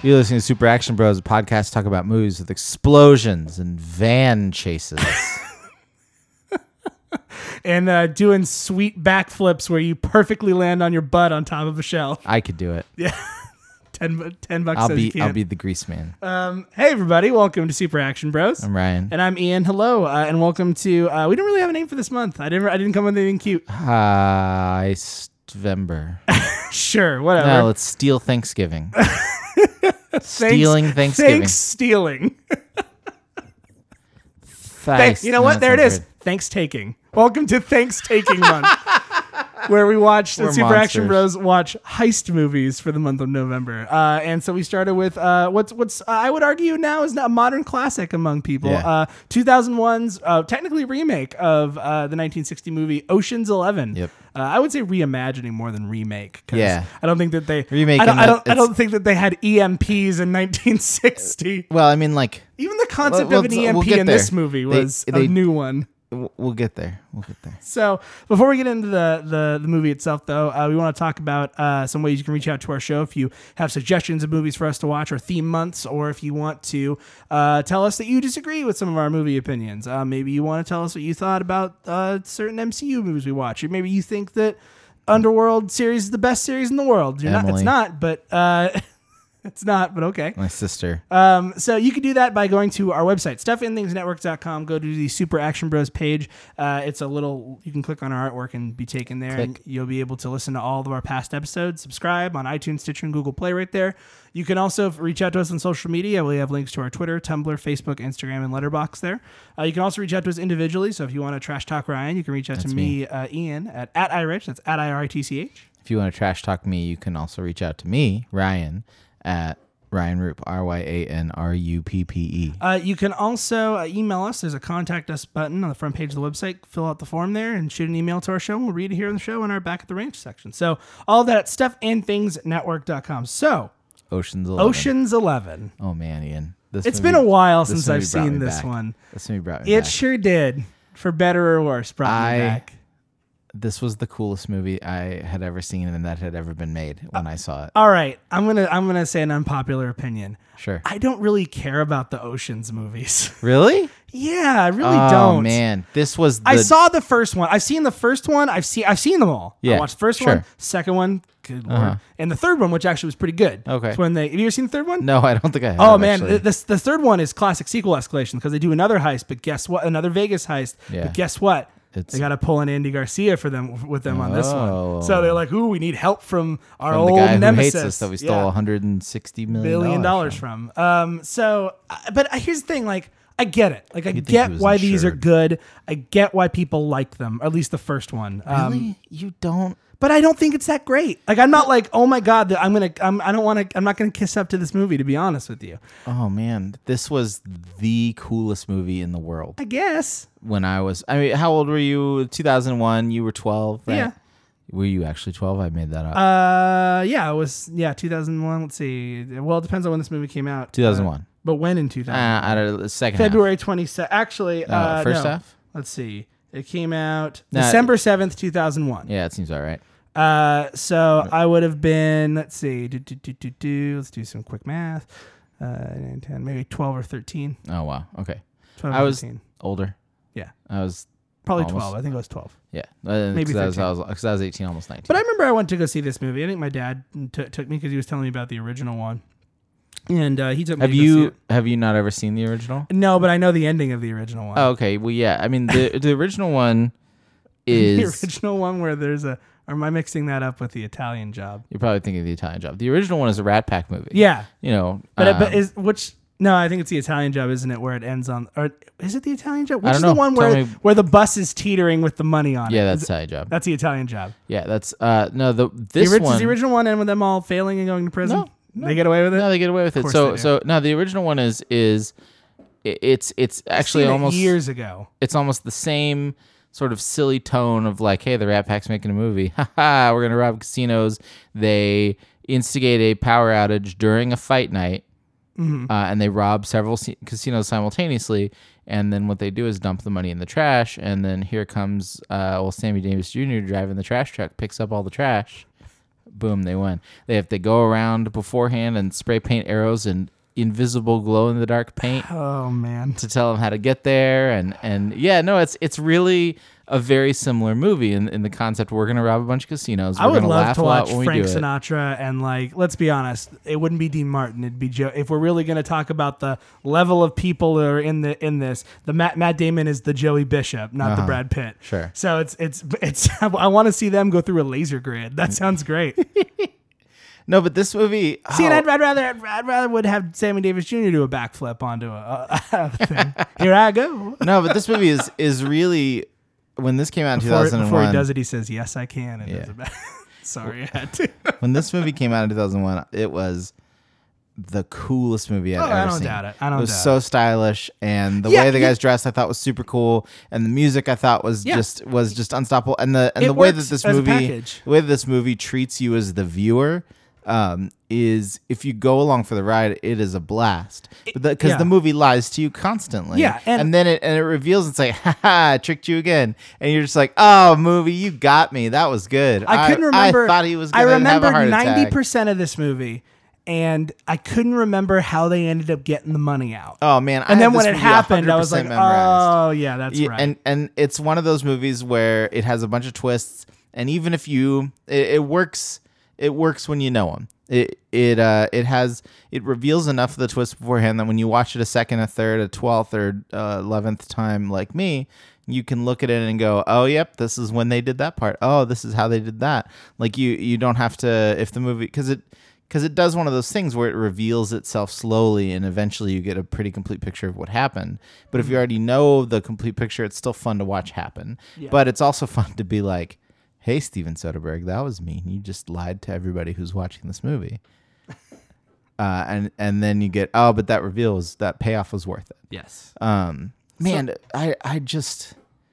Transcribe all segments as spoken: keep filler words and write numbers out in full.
You're listening to Super Action Bros, a podcast talk about movies with explosions and van chases. and uh, doing sweet backflips where you perfectly land on your butt on top of a shelf. I could do it. Yeah. ten, ten bucks I'll says be you can't. I'll be the grease man. Um, hey, everybody. Welcome to Super Action Bros. I'm Ryan. And I'm Ian. Hello. Uh, and welcome to... Uh, we don't really have a name for this month. I didn't I didn't come up with anything cute. Hi, Stvember. Sure. Whatever. No, let's steal Thanksgiving. Stealing Thanksgiving. Thanks stealing. Thanks. You know what? There it is. Thanks taking. Welcome to Thanks Taking Month, where we watch We're Super Action monsters. Bros watch heist movies for the month of November. Uh, and so we started with uh, what's what's uh, I would argue now is a modern classic among people. Yeah. Uh, two thousand one's uh, technically remake of uh, the nineteen sixty movie Ocean's Eleven. Yep. Uh, I would say reimagining more than remake. 'Cause Yeah. I don't think that they Remaking I don't, I the- don't, I it's- don't think that they had E M Ps in nineteen sixty. Well, I mean, like, Even the concept Well, of an well, E M P we'll get in this there. movie They- was they- a new one. w- we'll get there. We'll get there. So before we get into the the, the movie itself, though, uh, we want to talk about uh, some ways you can reach out to our show if you have suggestions of movies for us to watch or theme months, or if you want to uh, tell us that you disagree with some of our movie opinions. Uh, maybe you want to tell us what you thought about uh, certain M C U movies we watch, or maybe you think that Underworld series is the best series in the world. You're not, it's Emily. not, but uh, it's not, but okay. My sister. Um, so you can do that by going to our website, stuff in things network dot com. Go to the Super Action Bros page. Uh, it's a little, you can click on our artwork and be taken there. Click. And you'll be able to listen to all of our past episodes. Subscribe on iTunes, Stitcher, and Google Play right there. You can also reach out to us on social media. We have links to our Twitter, Tumblr, Facebook, Instagram, and Letterboxd there. Uh, you can also reach out to us individually. So if you want to trash talk Ryan, you can reach out That's to me. me, uh, Ian, at, at iRich. That's at I R I T C H. If you want to trash talk me, you can also reach out to me, Ryan, at Ryan Rupp, R Y A N R U P P E. Uh, you can also uh, email us. There's a contact us button on the front page of the website. Fill out the form there and shoot an email to our show. And we'll read it here on the show in our Back at the Ranch section. So all of that at stuff and things network dot com. So Ocean's Eleven. Ocean's Eleven. Oh, man, Ian. This It's movie- been a while this since movie I've brought seen me this back. one. This movie brought me It back. sure did. For better or worse, brought I- me back. This was the coolest movie I had ever seen and that had ever been made when I saw it. All right, I'm gonna I'm gonna say an unpopular opinion. Sure. I don't really care about the Ocean's movies. Really? Yeah, I really oh, don't. man. This was the... I saw the first one. I've seen the first one. I've seen I've seen them all. I Yeah, watched the first sure. one, second one, good lord, Uh-huh. and the third one, which actually was pretty good. Okay. It's when they have you ever seen the third one? No, I don't think I have. Oh man, actually. the, the the third one is classic sequel escalation because they do another heist, but guess what? Another Vegas heist. Yeah. But guess what? It's- They got to pull in Andy Garcia for them with them on this Oh. one. So they're like, "Ooh, we need help from our From old the guy who nemesis hates us that we stole Yeah. one hundred sixty million billion dollars from. from. Um, so, uh, but here's the thing, like, I get it. Like, I think get he was why these are insured. good. I get why people like them, or at least the first one. Um, Really? You don't... but I don't think it's that great. Like, I'm not like, oh my god, I'm gonna, I'm, I don't want to, I'm not gonna kiss up to this movie. To be honest with you, Oh, man. This was the coolest movie in the world. I guess. When I was... I mean, how old were you? two thousand one, you were twelve, right? Yeah. Were you actually twelve? I made that up. Uh, yeah, it was yeah, two thousand one. Let's see. Well, it depends on when this movie came out. two thousand one. Uh, but when in two thousand? Uh, out of the second February twenty-second. Actually, half. uh, Uh, first no. half? Let's see. It came out Nah, December seventh, two thousand one. Yeah, it seems all right. Uh, so I would have been, let's see, do, do, do, do, do, let's do some quick math. Uh, nine, ten, maybe twelve or thirteen. Oh, wow. Okay. twelve I or was thirteen. older. Yeah. I was... Probably almost- twelve. I think it was twelve. Yeah. Uh, Maybe Because I, was- thirteen. I, was- 'cause I was eighteen, almost nineteen. But I remember I went to go see this movie. I think my dad t- took me because he was telling me about the original one. And uh, he took me Have to go see you it. have you not ever seen the original? No, but I know the ending of the original one. Oh, okay. Well, yeah. I mean, the the original one is... the original one where there's a, or am I mixing that up with the Italian Job? You're probably thinking of the Italian Job. The original one is a Rat Pack movie. Yeah, You know. but um, but is which? No, I think it's the Italian Job, isn't it? Where it ends on, or is it the Italian Job? Which I don't is know. the one Tell where me- where the bus is teetering with the money on yeah, it? that's Is it- Italian Job. that's the Italian Job. Yeah, that's... uh No, the The this ori- one... Does the original one end with them all failing and going to prison? No, no. They get away with it. No, they get away with it. course So they do. so no, the original one is is i- it's it's actually Seen it almost years ago. it's almost the same sort of silly tone of like, hey, the Rat Pack's making a movie. Ha ha, we're gonna rob casinos. They instigate a power outage during a fight night. Mm-hmm. Uh, and they rob several c- casinos simultaneously, and then what they do is dump the money in the trash, and then here comes uh, well Sammy Davis Junior driving the trash truck, picks up all the trash, boom, they win. They have to go around beforehand and spray paint arrows and invisible glow in the dark paint Oh man. to tell them how to get there. And, and yeah, no, it's it's really a very similar movie in, in the concept. We're going to rob a bunch of casinos. We're I would gonna love laugh to a lot watch when we Frank do it. Sinatra and like, let's be honest, it wouldn't be Dean Martin. It'd be Joe. If we're really going to talk about the level of people that are in the in this, the Matt Matt Damon is the Joey Bishop, not the Uh-huh. Brad Pitt. Sure. So it's it's it's. I want to see them go through a laser grid. That sounds great. No, but this movie... See, and oh, I'd, I'd rather I'd rather would have Sammy Davis Junior do a backflip onto a, a thing. Here I go. no, but this movie is is really... When this came out in Before, two thousand one... before he does it, he says, "Yes, I can." And Yeah. does it back. Sorry, I had to. when this movie came out in two thousand one, it was the coolest movie I'd Oh, ever I don't seen. doubt it. I don't it was doubt so stylish, and the Yeah, way the yeah. guys dressed, I thought was super cool, and the music I thought was Yeah. just was just unstoppable. And the and It the way that works this as a movie, package. the way that this movie treats you as the viewer. Um, is if you go along for the ride, it is a blast. Because the, 'cause yeah. the movie lies to you constantly. Yeah, and- and, then it and it reveals it's like, ha ha, I tricked you again, and you're just like, oh, movie, you got me. That was good. I couldn't remember. I thought he was. I Gonna remember have a heart ninety attack. percent of this movie, and I couldn't remember how they ended up getting the money out. Oh man! I and then had when this it movie happened, I was like, one hundred percent memorized. "Oh yeah, that's Yeah, right." And and it's one of those movies where it has a bunch of twists, and even if you, it, it works. It works when you know them. It it uh it has it reveals enough of the twists beforehand that when you watch it a second, a third, a twelfth, or uh, eleventh time, like me, you can look at it and go, "Oh, yep, this is when they did that part. Oh, this is how they did that." Like you you don't have to if the movie because it. Because it does one of those things where it reveals itself slowly and eventually you get a pretty complete picture of what happened. But if you already know the complete picture, it's still fun to watch happen. Yeah. But it's also fun to be like, hey, Steven Soderbergh, that was me. You just lied to everybody who's watching this movie. uh, and, and then you get, oh, but that reveal was, that payoff was worth it. yes. Um, man, I, I just...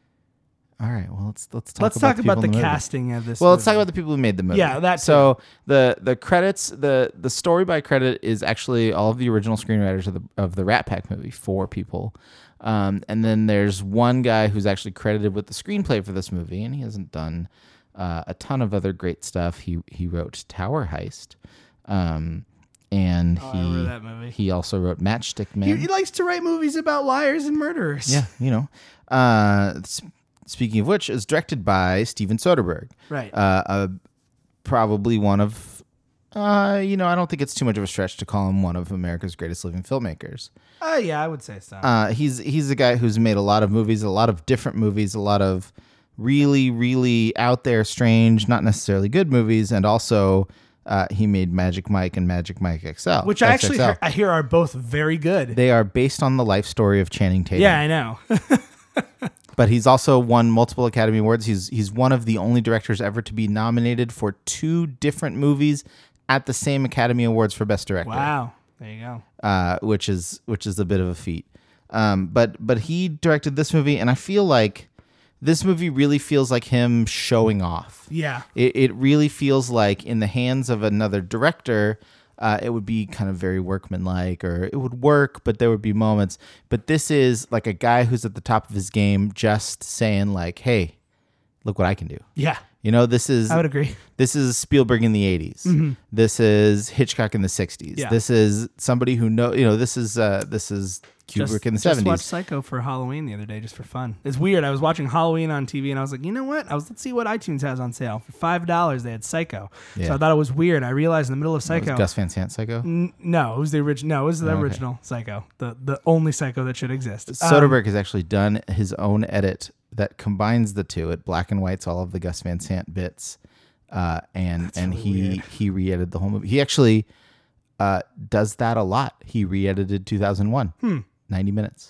All right, well, let's let's talk Let's about talk the about people the in the movie. casting of this. Well, let's talk movie. about the people who made the movie. Yeah, that too. So the the credits, the the story by credit is actually all of the original screenwriters of the of the Rat Pack movie, four people, um, and then there's one guy who's actually credited with the screenplay for this movie, and he hasn't done uh, a ton of other great stuff. He he wrote Tower Heist, um, and Oh, I he remember that movie. he also wrote Matchstick Man. He, he likes to write movies about liars and murderers. Yeah, you know. Uh, sp- speaking of which, is directed by Steven Soderbergh. Right. Uh, uh, probably one of, uh, you know, I don't think it's too much of a stretch to call him one of America's greatest living filmmakers. Oh yeah, I would say so. Uh, he's he's a guy who's made a lot of movies, a lot of different movies, a lot of really, really out there, strange, not necessarily good movies, and also uh, he made Magic Mike and Magic Mike X L, Which I actually X X L. hear, I hear are both very good. They are based on the life story of Channing Tatum. Yeah, I know. But he's also won multiple Academy Awards. He's he's one of the only directors ever to be nominated for two different movies at the same Academy Awards for Best Director. Wow. There you go. Uh, which is which is a bit of a feat. Um, but but he directed this movie, and I feel like this movie really feels like him showing off. Yeah. It it really feels like in the hands of another director, uh, it would be kind of very workmanlike, or it would work, but there would be moments. But this is like a guy who's at the top of his game, just saying like, "Hey, look what I can do." Yeah. You know, this is I would agree. this is Spielberg in the eighties. This is Hitchcock in the sixties. Yeah. This is somebody who know. You know, this is uh, this is Kubrick Just, in the just seventies. watched Psycho for Halloween the other day, just for fun. It's weird. I was watching Halloween on T V, and I was like, you know what? I was let's see what iTunes has on sale for five dollars. They had Psycho, Yeah. so I thought it was weird. I realized in the middle of Was Psycho, Gus Van Sant Psycho. N- no, it was the original. No, it was the Oh, okay. original Psycho, the the only Psycho that should exist. Um, Soderbergh has actually done his own edit that combines the two. It black and whites all of the Gus Van Sant bits, uh, and and really he weird. he re-edited the whole movie. He actually uh, does that a lot. He re-edited two thousand one, Hmm. ninety minutes.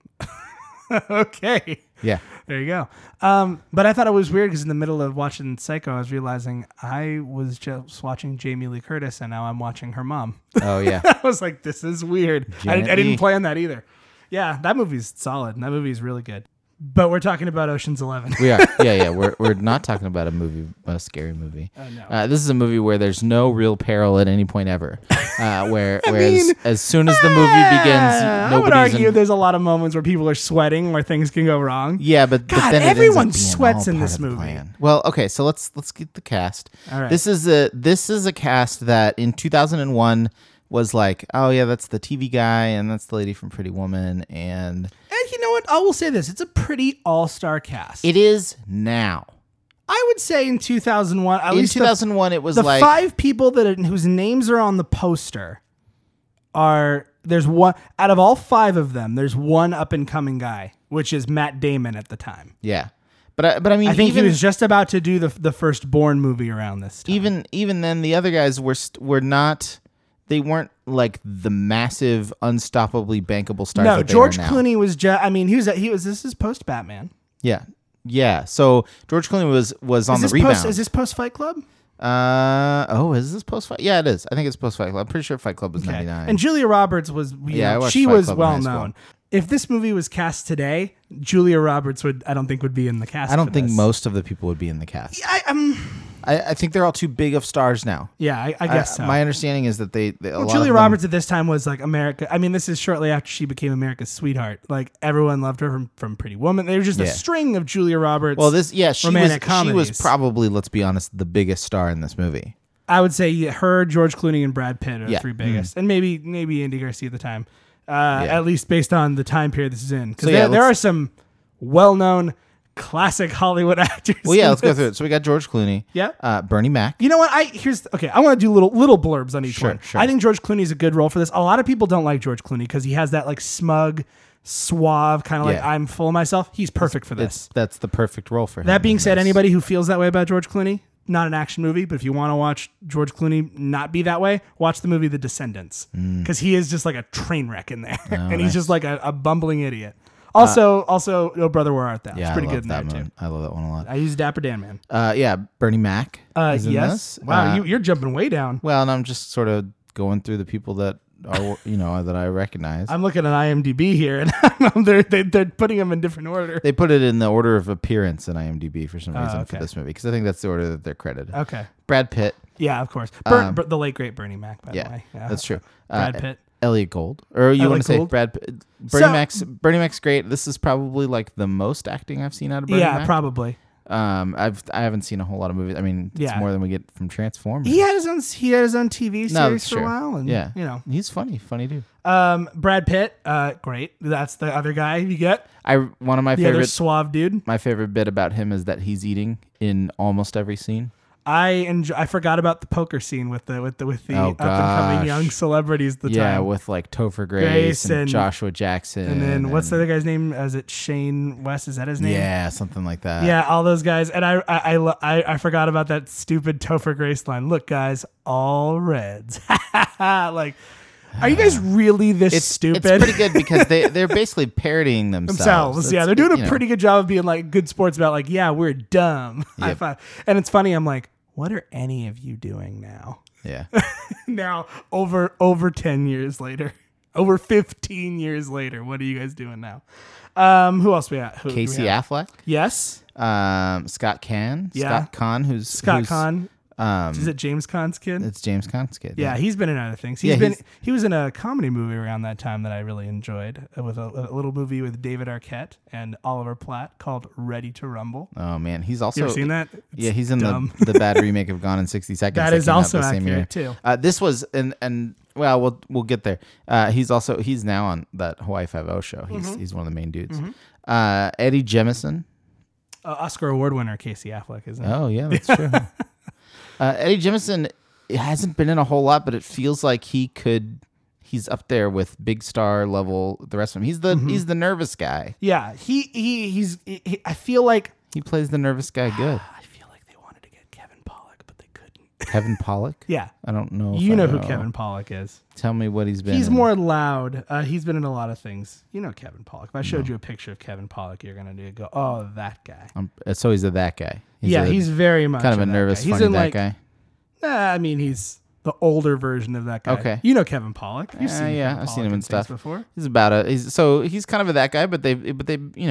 okay. Yeah, There you go. Um, but I thought it was weird because in the middle of watching Psycho, I was realizing I was just watching Jamie Lee Curtis, and now I'm watching her mom. oh yeah. I was like, this is weird. I, I Janet didn't Leigh. plan that either. Yeah, that movie's solid. That movie's really good. But we're talking about Ocean's Eleven. We are. Yeah, yeah. We're we're not talking about a movie, a scary movie. Oh, no. Uh, this is a movie where there's no real peril at any point ever. Uh, where I whereas mean, as soon as the movie begins, I would nobody's argue in, there's a lot of moments where people are sweating, where things can go wrong. yeah, but, but God, then it ends up everyone being sweats all in part this of the movie. plan. Well, okay, so let's let's get the cast. All right. This is a this is a cast that in two thousand one was like, oh yeah, that's the T V guy and that's the lady from Pretty Woman, and And you know what? I will say this. It's a pretty all-star cast. it is now. I would say in two thousand one, at In least two thousand one, it was the, the like five people that are, whose names are on the poster are, there's one, out of all five of them, there's one up-and-coming guy, which is Matt Damon at the time. yeah, but I, but I mean, I think even, he was just about to do the the Firstborn movie around this time. even even then the other guys were st- were not. They weren't like the massive, unstoppably bankable stars. No, that they George are now. Clooney was just, I mean, he was, he was, this is post-Batman. Yeah, yeah. So George Clooney was was on Is the this rebound. post, is this post-Fight Club? Uh oh, is this post fight? Yeah, it is. I think it's post fight club. I'm pretty sure Fight Club was Okay. ninety nine. And Julia Roberts was, you Yeah, I know, watched she Fight was Club in well high school. known. If this movie was cast today, Julia Roberts would, I don't think, would be in the cast. I don't for think this. most of the people would be in the cast. I, um, I, I think they're all too big of stars now. yeah, I, I guess so. My understanding is that they, they a Well, lot Julia of them- Roberts at this time was like America. I mean, this is shortly after she became America's sweetheart. Like everyone loved her from, from Pretty Woman. There was just a Yeah. string of Julia Roberts. Well, this yeah, she was romantic she was comedies. probably, let's be honest, the biggest star in this movie. I would say her, George Clooney, and Brad Pitt are the Yeah. three biggest, and maybe maybe Andy Garcia at the time. Uh, Yeah. At least based on the time period this is in, because So, there, yeah, there let's- are some well-known classic Hollywood actors. Well, yeah, in let's go this. through it. So we got George Clooney, Yeah. uh, Bernie Mac. You know what? I here's okay. I want to do little little blurbs on each Sure, one. sure. I think George Clooney is a good role for this. A lot of people don't like George Clooney because he has that like smug, suave kind of like Yeah. I'm full of myself. He's perfect for this. It's that's the perfect role for him. That being in said, this. anybody who feels that way about George Clooney, not an action movie, but if you want to watch George Clooney not be that way, watch the movie The Descendants because he is just like a train wreck in there, and he's nice. just like a, a bumbling idiot. Also, also, Oh Brother, Where Art Thou? yeah, it's pretty I love good in that there one. too. I love that one a lot. I use Dapper Dan Man. Uh, yeah, Bernie Mac. Uh, is in yes. this. Wow, Uh, you, you're jumping way down. Well, and I'm just sort of going through the people that are, you know, that I recognize. I'm looking at IMDb here, and they're they, they're putting them in different order. They put it in the order of appearance in IMDb for some Oh, reason okay. for this movie because I think that's the order that they're credited. Okay. Brad Pitt. Yeah, of course. Bur- Um, Bur- the late great Bernie Mac, by Yeah, the way. Yeah, that's true. Brad Uh, Pitt. Elliot Gold, or you Elliot want to say Gould. Brad Pitt? Bernie So- Mac's Bernie Mac's great. This is probably like the most acting I've seen out of Bernie Yeah, Mac. probably. Um, I've I haven't seen a whole lot of movies. I mean, it's Yeah. more than we get from Transformers. He had his own. He had his own T V No, series that's for a true. while, and Yeah. you know, He's funny, funny dude. um, Brad Pitt, uh, great. That's the other guy you get. I one of my The other favorite suave dude. my favorite bit about him is that he's eating in almost every scene. I enjoy, I forgot about the poker scene with the with the with the Oh, up and coming gosh. young celebrities. At the yeah, time. with like Topher Grace, Grace and, and- Joshua Jackson, And then what's the and- other guy's name? Is it Shane West? Is that his name? Yeah, something like that. Yeah, all those guys. And I I, I, lo- I I forgot about that stupid Topher Grace line. Look, guys, all Reds. Like, are you guys really this It's stupid? It's pretty good because they they're basically parodying themselves. Themselves. Yeah, It's, they're doing a you know, pretty good job of being like good sports about like, yeah, we're dumb. High Yep. five. And it's funny. I'm like, what are any of you doing now? Yeah. Now, over over ten years later, over fifteen years later, what are you guys doing now? Um, who else we got? Who do we Casey have? Affleck, Yes, um, Scott Caan, Yeah. Scott Conn, who's Scott who's, Conn. Um, Is it James Caan's kid? it's James Caan's kid. Yeah, he's been in other things. He's Yeah, been he's- he was in a comedy movie around that time that I really enjoyed, uh, with a, a little movie with David Arquette and Oliver Platt called Ready to Rumble. Oh man, he's also You ever seen that? Yeah, It's he's in dumb. the the bad remake of Gone in sixty Seconds. That is came out also the same year. accurate too. Uh, this was and and well, we'll we'll get there. Uh, he's also he's now on that Hawaii Five O show. He's Mm-hmm. he's one of the main dudes. Uh, Eddie Jemison. Uh, Oscar award winner Casey Affleck, isn't it? Oh yeah, that's true. uh, Eddie Jemison hasn't been in a whole lot, but it feels like he could. He's up there with big star level. The rest of him. He's the Mm-hmm. he's the nervous guy. Yeah, he he he's. He, he- I feel like He plays the nervous guy good. I feel like they wanted to get Kevin Pollak, but they couldn't. Kevin Pollak. Yeah, I don't know. if you I know who Kevin Pollak is. Tell me what he's been. He's in. more loud. Uh, he's been in a lot of things. You know Kevin Pollak. If I showed you a picture of Kevin Pollak, you're gonna do go, oh, that guy. Um, so he's a that guy. He's yeah, a, he's very much kind of a that nervous, guy. He's funny in that like, guy. Nah, I mean, he's the older version of that guy. Okay. You know Kevin Pollak. You've Uh, seen yeah, Kevin I've seen Pollak him in in things stuff before. He's about a. He's so he's kind of a that guy, but they but they you know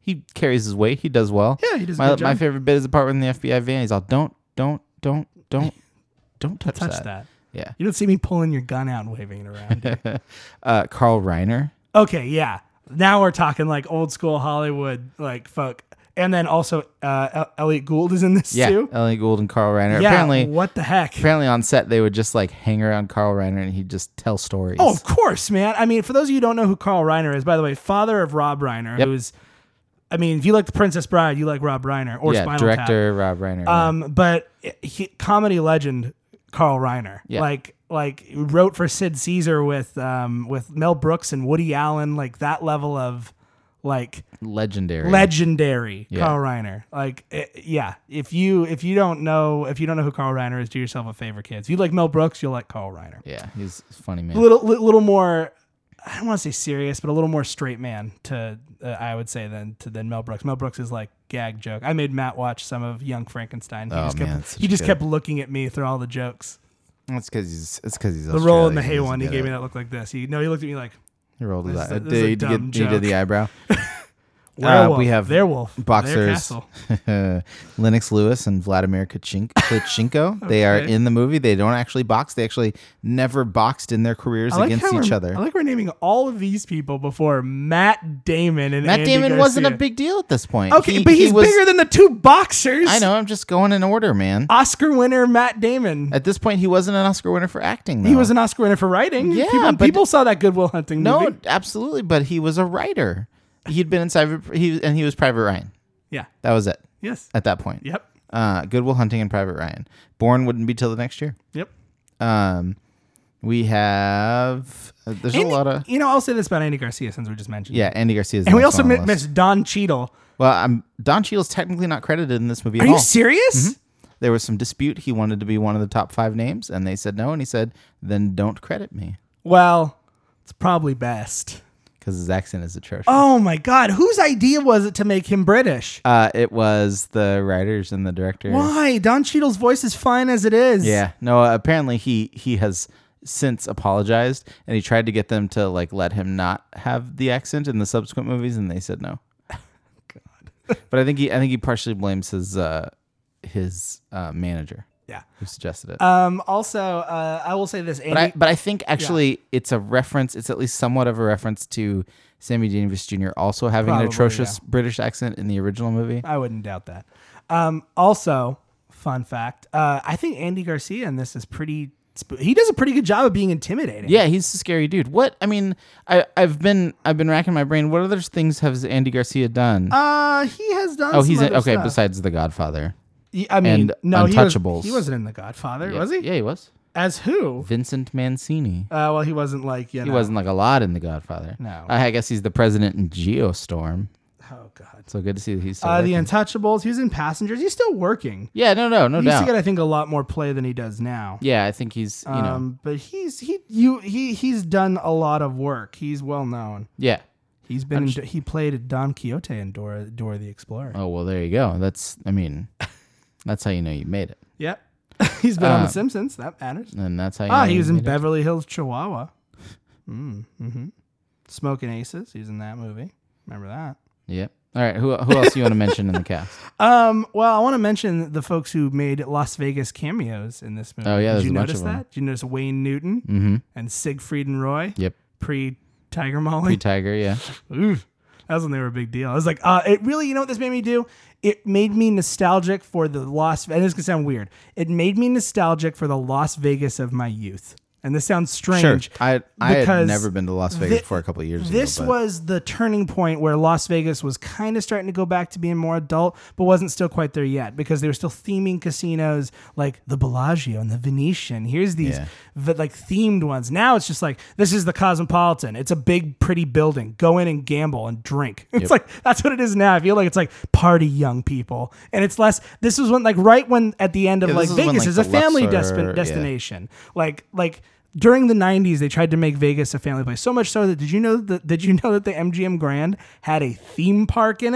he carries his weight. He does well. Yeah, he does a My good job. my favorite bit is the part when the F B I van. He's all, don't, don't, don't, don't, don't touch, Touch that. that. Yeah. You don't see me pulling your gun out and waving it around. do you? uh, Carl Reiner. Okay, yeah. Now we're talking like old school Hollywood, like fuck. And then also uh, El- Elliot Gould is in this Yeah, too. Ellie Gould and Carl Reiner. Yeah, Apparently, what the heck? apparently on set they would just like hang around Carl Reiner and he'd just tell stories. Oh, of course, man. I mean, for those of you who don't know who Carl Reiner is, by the way, father of Rob Reiner, Yep. who's, I mean, if you like The Princess Bride, you like Rob Reiner or yeah, Spinal director Rob Reiner. Tap. Um, but he, comedy legend Carl Reiner, Yeah. like like wrote for Sid Caesar with um with Mel Brooks and Woody Allen, like that level of like legendary. legendary Yeah. Carl Reiner. Like it, yeah, if you if you don't know if you don't know who Carl Reiner is, do yourself a favor, kids. If you like Mel Brooks, you'll like Carl Reiner. Yeah, he's a funny man. A little li- little more. I don't want to say serious, but a little more straight man to uh, I would say than to than Mel Brooks. Mel Brooks is like gag joke. I made Matt watch some of Young Frankenstein. He Oh, just man, kept it's such he just good- kept looking at me through all the jokes. It's because he's. It's because he's. The roll in the hay Australian. one, he He's gave good me at that look like this. He no, he looked at me like it. He rolled his This is eye. a- this is a Did he, dumb get, he did the joke. eyebrow. werewolf. we have werewolf. Their Boxers, castle. Lennox Lewis and Vladimir Kachin- Klitschenko. They are Okay. in the movie. They don't actually box. They actually never boxed in their careers I like against how each we're- other. I like we're naming all of these people before Matt Damon and Matt Andy Damon wasn't a Garcia. big deal at this point. Okay, He- but he he's was- bigger than the two boxers. I know. I'm just going in order, man. Oscar winner Matt Damon. At this point, he wasn't an Oscar winner for acting. Though. He was an Oscar winner for writing. Yeah, people, but- people saw that Good Will Hunting no, movie. absolutely, but he was a writer. He'd been in Private. He and he was Private Ryan. Yeah. That was it Yes. at that point. Yep. Uh, Good Will Hunting and Private Ryan. Born wouldn't be till the next year. Yep. Um, we have. Uh, there's Andy, a lot of. you know, I'll say this about Andy Garcia since we just mentioned. Yeah, him. Andy Garcia. And we also mi- missed Don Cheadle. Well, I'm, Don Cheadle's technically not credited in this movie Are at you all. serious? There was some dispute. He wanted to be one of the top five names, and they said no. And he said, "Then don't credit me Well, it's probably best. because his accent is atrocious." Oh my God. Whose idea was it to make him British? Uh, it was the writers and the director. Why? Don Cheadle's voice is fine as it is. Yeah. No. Uh, apparently, he he has since apologized, and he tried to get them to like let him not have the accent in the subsequent movies, and they said no. God. But I think he I think he partially blames his uh, his uh, manager Yeah. who suggested it. Um. Also, uh, I will say this. Andy, But I, but I think actually it's a reference. It's at least somewhat of a reference to Sammy Davis Junior also having Probably, an atrocious British accent in the original movie. I wouldn't doubt that. Um. Also, fun fact. Uh. I think Andy Garcia in this is pretty. Sp- he does a pretty good job of being intimidating. Yeah, he's a scary dude. What I mean, I I've been I've been racking my brain. What other things has Andy Garcia done? Uh. He has done. oh, some he's in, other okay. stuff. Besides The Godfather, He- I mean, and no, he, was, Untouchables. he wasn't in The Godfather, Yeah, was he? Yeah, he was. As who? Vincent Mancini. Uh. Well, he wasn't like you know. He wasn't like a lot in The Godfather. No. I guess he's the president in Geostorm. Oh God. So good to see that he's still Uh. The working. Untouchables. He was in Passengers. He's still working. Yeah, no, no, no he used doubt. to get, I think, a lot more play than he does now. yeah, I think he's you know Um, but he's he you he he's done a lot of work. He's well known. yeah. He's been in, he played Don Quixote in Dora Dora the Explorer. Oh well, there you go. That's I mean, that's how you know you made it, Yep. He's been on Uh, The Simpsons. That matters. and that's how you. Ah, know he you was in made it. Beverly Hills Chihuahua. Mm, mm-hmm. Smoking Aces. He was in that movie. Remember that? Yep. All right. Who who else do you want to mention in the cast? Um. Well, I want to mention the folks who made Las Vegas cameos in this movie. Oh, yeah, Did there's you a bunch notice of them. that? Did you notice Wayne Newton Mm-hmm. and Siegfried and Roy Yep. pre Tiger Molly? Pre Tiger. Yeah. Oof. That was when they were a big deal. I was like, uh, it really, you know what this made me do? It made me nostalgic for the Las, and this is going to sound weird. It made me nostalgic for the Las Vegas of my youth. And this sounds strange. Sure. I I had because never been to Las Vegas thi- for a couple of years This ago. but- was the turning point where Las Vegas was kind of starting to go back to being more adult, but wasn't still quite there yet because they were still theming casinos like the Bellagio and the Venetian. Here's these Yeah. v- like themed ones. Now it's just like, this is the Cosmopolitan. It's a big, pretty building. Go in and gamble and drink. It's Yep. like, that's what it is now. I feel like it's like party young people. And it's less, this was when like right when at the end of Yeah, like this is when, Vegas like, is a the family Luxor- destin- yeah. destination. Like, like, during the nineties, they tried to make Vegas a family place. So much so that did you know that did you know that the M G M Grand had a theme park in it?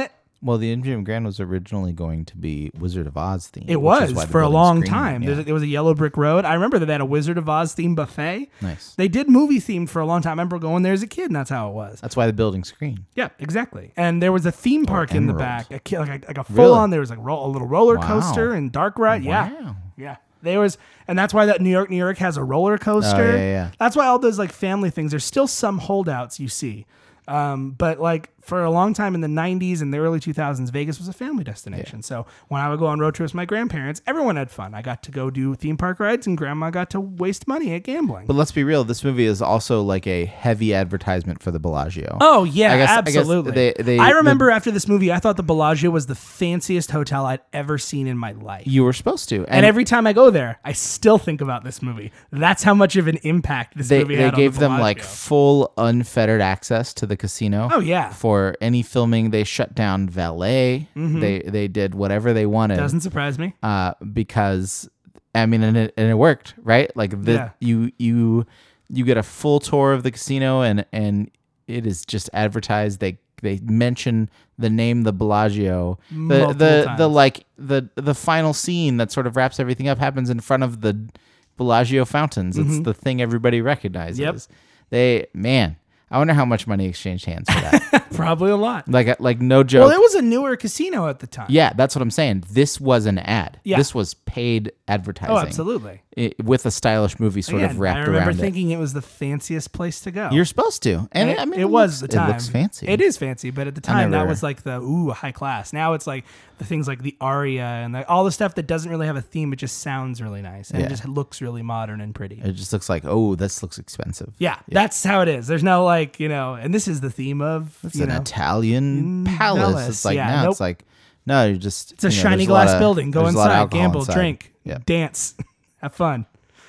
Well, the M G M Grand was originally going to be Wizard of Oz themed. It was for a long time. Yeah. There was a Yellow Brick Road. I remember that they had a Wizard of Oz themed buffet. Nice. They did movie themed for a long time. I remember going there as a kid, and that's how it was. That's why the building's green. Yeah, exactly. And there was a theme park in the Emerald. back, a, ki- like a, like a full Really? on. There was like ro- a little roller Wow. coaster and dark ride. Yeah, Wow. yeah. There was, and that's why that New York, New York has a roller coaster. Oh, yeah, yeah. That's why all those like family things. There's still some holdouts you see. Um, but like for a long time in the nineties and the early two thousands, Vegas was a family destination. Yeah. So when I would go on road trips with my grandparents, everyone had fun. I got to go do theme park rides and grandma got to waste money at gambling. But let's be real, this movie is also like a heavy advertisement for the Bellagio. Oh yeah, I guess, absolutely. I, guess they, they, I remember the, after this movie, I thought the Bellagio was the fanciest hotel I'd ever seen in my life. You were supposed to. And, and every time I go there, I still think about this movie. That's how much of an impact this they, movie they had on gave the them Bellagio. like full unfettered access to the casino. Oh yeah. For any filming, they shut down valet. Mm-hmm. They they did whatever they wanted. Doesn't surprise me. Uh, because I mean, and it and it worked, right? Like the Yeah. you you you get a full tour of the casino, and and it is just advertised. They they mention the name the Bellagio. The Multiple the times. the like the the final scene that sort of wraps everything up happens in front of the Bellagio fountains. It's the thing everybody recognizes. Yep. They man. I wonder how much money exchanged hands for that. Probably a lot. Like, like no joke. Well, it was a newer casino at the time. Yeah, that's what I'm saying. This was an ad. Yeah. This was paid advertising. Oh, absolutely. It, with a stylish movie sort Again, of wrapped I remember around thinking it. it was the fanciest place to go. it. You're supposed to, and it, I mean, it was at the time. It looks fancy. It is fancy, but at the time never- that was like the ooh high class. Now it's like the things like the aria and the, all the stuff that doesn't really have a theme. It just sounds really nice and Yeah. it just looks really modern and pretty. It just looks like, oh, this looks expensive. Yeah, that's how it is. There's no like, you know, and this is the theme of It's you an know, Italian Mm, palace. palace. It's like Yeah, now nope. it's like no, you're just it's a you know, shiny there's a lot glass of- building. Go there's a lot of inside, alcohol gamble, inside. drink, Yeah. dance, have fun.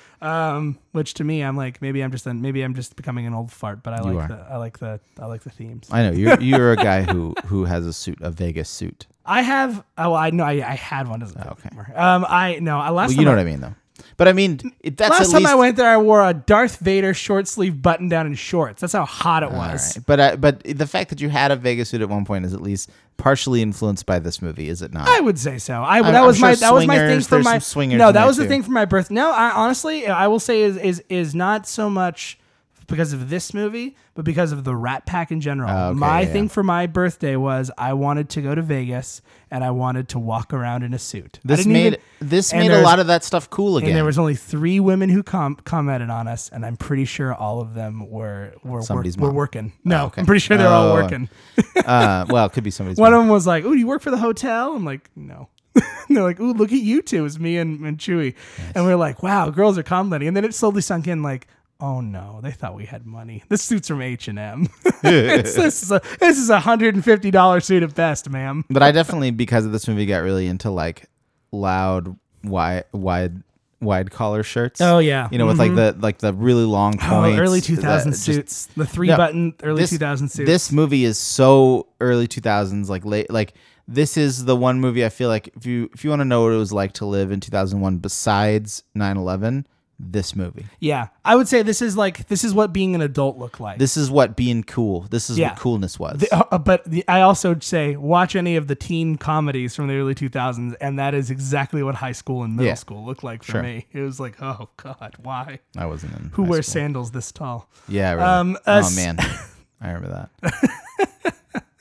Um, which to me, I'm like maybe I'm just a, maybe I'm just becoming an old fart, but I You like are. the I like the I like the themes. I know you're you're a guy who who has a suit, a Vegas suit. I have. Oh, I know. I, I had one. Doesn't Oh, okay. anymore. Um, I no. I last Well, time you know I, what I mean, though. But I mean, it, that's last at time least, I went there, I wore a Darth Vader short sleeve button down and shorts. That's how hot it All was. right. But uh, but the fact that you had a Vegas suit at one point is at least partially influenced by this movie, is it not? I would say so. I I'm- that was I'm my sure that was my thing swingers, for there's my some swingers no. in That there was the too. thing for my birth. No, I honestly I will say is is is not so much because of this movie, but because of the Rat Pack in general. Oh, okay, my yeah, thing yeah. for my birthday was I wanted to go to Vegas and I wanted to walk around in a suit. I This didn't made even- this and made a there's- lot of that stuff cool again. And there was only three women who com- commented on us, and I'm pretty sure all of them were were, Somebody's were, were mom. working. No, Oh, okay. I'm pretty sure they're all Oh. working. uh, well, it could be somebody's. One mom. of them was like, "Ooh, do you work for the hotel?" I'm like, "No." And they're like, "Ooh, look at you two." It was me and, and Chewy, and we are like, "Wow, girls are commenting." And then it slowly sunk in, like, "Oh no, they thought we had money. This suit's from H and M. This is a this is a hundred and fifty dollar suit at best, ma'am." But I definitely, because of this movie, got really into like loud, wide, wide, wide collar shirts. Oh yeah, You know, with like the like the really long oh, points. early two thousand that just- suits, the three No, button early this- two thousand suits. This movie is so early two thousands, like late, like this is the one movie I feel like if you if you want to know what it was like to live in two thousand one besides nine eleven, this movie. Yeah, I would say this is like this is what being an adult looked like. This is what being cool. This is Yeah. what coolness was. The- uh, but the, I also say watch any of the teen comedies from the early two thousands, and that is exactly what high school and middle Yeah. school looked like for Sure. me. It was like, oh god, why? I wasn't in. Who high wears school. sandals this tall? Yeah, really. Um, oh us- man, I remember that.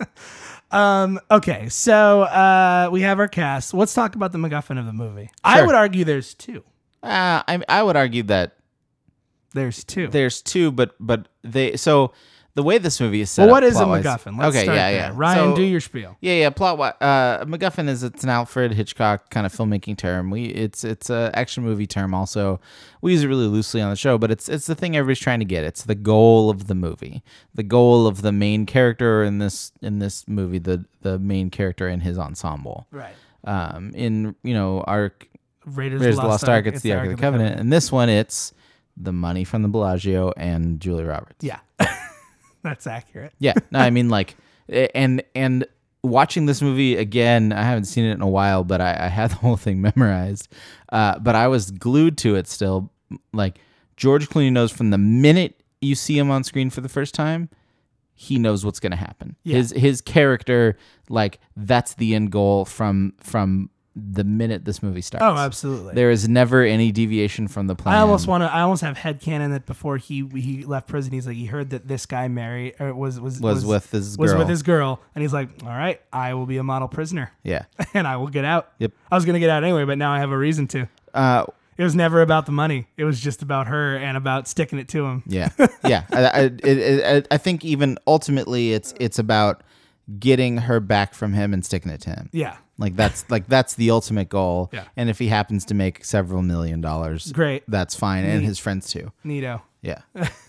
Um, okay, so uh, we have our cast. Let's talk about the MacGuffin of the movie. I Sure. would argue there's two. Uh, I I would argue that There's two. there's two, but but they so the way this movie is set. well, up what is a plot-wise- MacGuffin? Let's okay, start yeah, there. yeah. Ryan, So- do your spiel. Yeah, yeah. Plot. wi- Uh, MacGuffin is it's an Alfred Hitchcock kind of filmmaking term. We it's it's a action movie term. Also, we use it really loosely on the show, but it's it's the thing everybody's trying to get. It's the goal of the movie, the goal of the main character in this in this movie, the the main character in his ensemble. Right. Um, in you know our Raiders, Raiders of of the Lost Ark, it's the Ark of the Covenant, and this one it's the money from the Bellagio and Julia Roberts. Yeah, that's accurate. Yeah, no, I mean like, eh, and and watching this movie again, I haven't seen it in a while, but I, I had the whole thing memorized. Uh, but I was glued to it still. Like George Clooney knows from the minute you see him on screen for the first time, he knows what's going to happen. Yeah. His his character, like, that's the end goal from from the minute this movie starts. Oh, absolutely. There is never any deviation from the plan. I almost want to. I almost have headcanon that before he he left prison, he's like he heard that this guy married or was was was, was with his girl. was with his girl, and he's like, all right, I will be a model prisoner. Yeah, and I will get out. Yep. I was gonna get out anyway, but now I have a reason to. Uh, it was never about the money. It was just about her and about sticking it to him. Yeah, yeah. I, I, it, it, I think even ultimately, it's it's about getting her back from him and sticking it to him. Yeah. Like that's like that's the ultimate goal. Yeah. And if he happens to make several million dollars, great. That's fine. Neat. And his friends too. Neato. Yeah.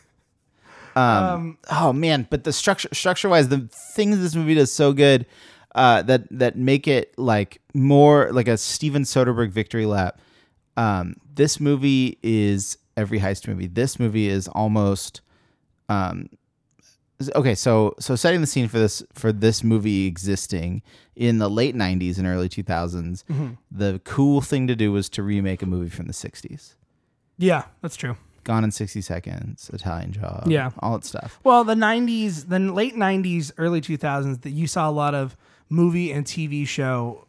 um, um. Oh man, but the structure, structure wise, the things this movie does so good, uh, that that make it like more like a Steven Soderbergh victory lap. Um, this movie is every heist movie. This movie is almost, um. Okay, so so setting the scene for this for this movie existing in the late nineties and early two thousands, mm-hmm. the cool thing to do was to remake a movie from the sixties. Yeah, that's true. Gone in sixty seconds, Italian Job, yeah, all that stuff. Well, the nineties, the late nineties, early two thousands, that you saw a lot of movie and T V show